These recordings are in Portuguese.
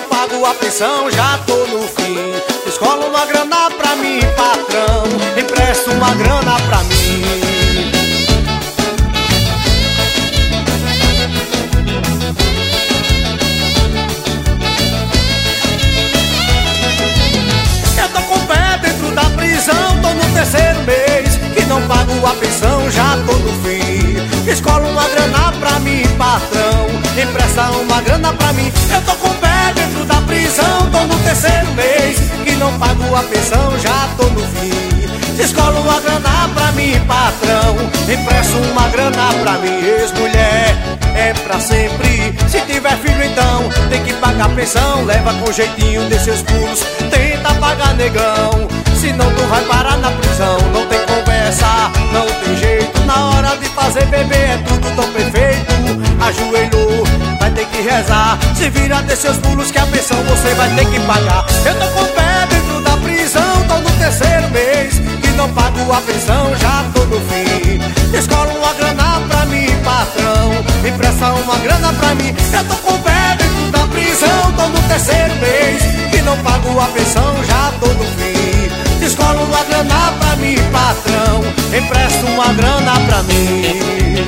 pago a pensão, já tô no fim. Escola uma grana pra mim, patrão, empresta uma grana pra mim. Eu tô com o pé dentro da prisão, tô no terceiro mês que não pago a pensão, já tô no fim. Escola uma grana pra mim, patrão, empresta uma grana pra mim. Eu tô com o pé dentro da prisão, tô no terceiro mês que não pago a pensão, já tô no fim. Escola uma grana pra mim, patrão, empresta uma grana pra mim. Ex-mulher é pra sempre, se tiver filho então tem que pagar pensão. Leva com jeitinho, desce os pulos, tenta pagar negão, senão tu vai parar na prisão. Não tem conversa, não tem jeito, na hora de fazer bebê é tudo tão perfeito. Ajoelhou, vai ter que rezar, se vira, desce os pulos que a pensão você vai ter que pagar. Eu tô com o pé dentro da prisão, tô no terceiro mês que não pago a pensão, já tô no fim. Escola uma grana pra mim, patrão, empresta uma grana pra mim. Eu tô com o pé dentro da prisão, tô no terceiro mês que não pago a pensão, já tô no fim. Escola uma grana pra mim, patrão, empresta uma grana pra mim.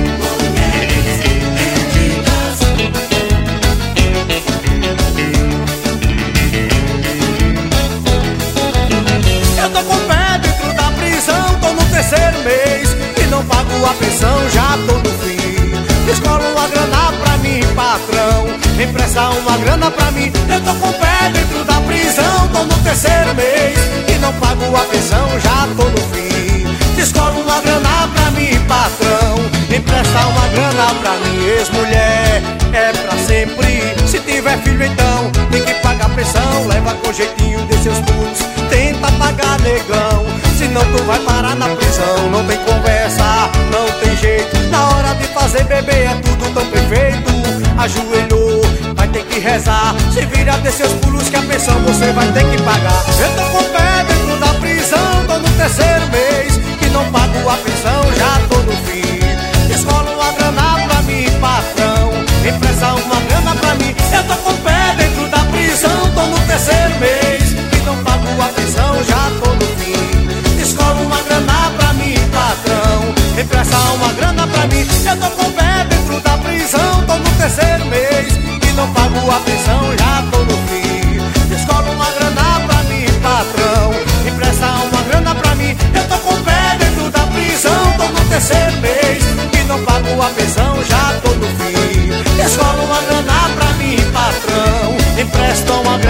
Eu tô com o pé dentro da prisão, tô no terceiro mês e não pago a pensão, já tô no fim. Escola uma grana pra mim, patrão, empresta uma grana pra mim. Eu tô com o pé dentro da prisão, tô no terceiro mês e não pago a pensão, já tô no fim. Escola uma grana pra mim, patrão, empresta uma grana pra mim. Ex-mulher é pra sempre, se tiver filho então tem que pagar pensão. Leva com jeitinho, desce seus pulos, tenta pagar negão, senão tu vai parar na prisão. Não tem conversa, não tem jeito, na hora de fazer bebê é tudo tão perfeito. Ajoelhou, vai ter que rezar, se vira, desce seus pulos que a pensão você vai ter que pagar. Eu tô com o pé dentro da prisão, tô no terceiro mês que não pago a pensão, já tô no fim. Escola uma grana pra mim, patrão, empresta uma grana pra mim. Eu tô com o pé dentro da prisão, tô no terceiro mês que não pago a pensão, já tô no fim. Escola uma grana pra mim, patrão, empresta uma grana pra mim. Eu tô com o pé dentro da prisão, tô no terceiro mês que não pago a pensão, já tô no fim. Escola uma grana pra mim, patrão, empresta uma grana pra mim. Eu tô com o pé dentro da prisão, tô no terceiro mês que não pago a pensão, já tô no fim. Escola uma grana pra mim, patrão, empresta uma grana